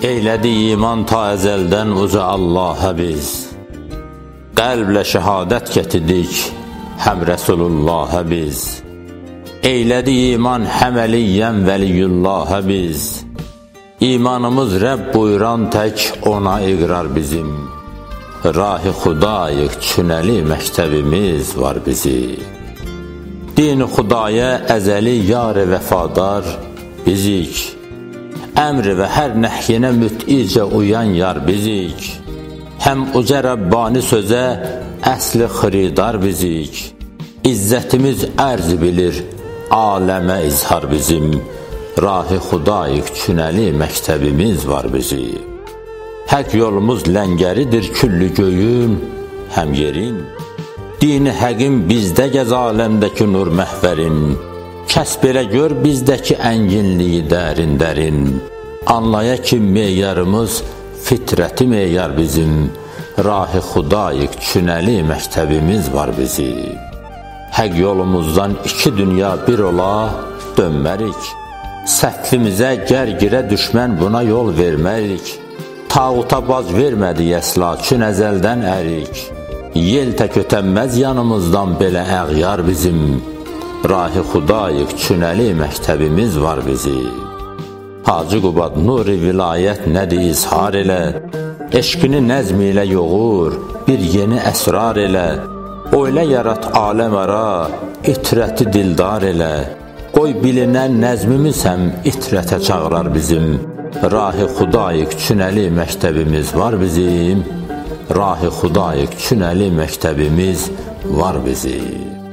Eylədi iman ta əzəldən uca Allah'a biz. Qəlblə şəhadət gətirdik həm Rəsulullah'a biz. Eylədi iman həm əliyyən vəliyullah'a biz. İmanımız Rəbb buyuran tək ona iqrar bizim. Rah-ı Xudayıq çünəli məktəbimiz var bizi. Din-i Xudaya əzəli yar-ı vəfadar bizik. Əmri və hər nəhyinə müt'icə uyan yar bizik. Həm uca Rəbbani sözə əsli xıridar bizik. İzzətimiz ərz bilir, aləmə izhar bizim. Rah-ı Xudayıq çünəli məktəbimiz var bizi. Həq yolumuz ləngəridir küllü göyün, həm yerin. Dini həqim bizdə gəz aləmdəki nur məhvərin. Kəsb elə gör bizdəki ənginliyi dərin. Anlaya ki meyarımız fitrəti meyar bizim. Rah-ı Xudayıq çünəli məktəbimiz var bizi. Həq yolumuzdan iki dünya bir ola dönmərik. Səhvimizə gərgirə düşmən buna yol vermərik. Tağuta baz vermədik əsla çün əzəldən ərik. Yel tək ötənməz yanımızdan belə əğyar bizim. Rah-ı Xudayıq çünəli məktəbimiz var bizi. Hacı Qubad nuri vilayət nədir izhar elə. Eşqini nəzm ilə yoğur, bir yeni əsrar elə. Oylə yarat aləm ara, itrəti dildar elə. Qoy bilinən nəzmimiz həm itrətə çağırar bizim. Rah-ı Xudayıq çünəli məktəbimiz var bizim. Rah-ı Xudayıq çünəli məktəbimiz var bizim.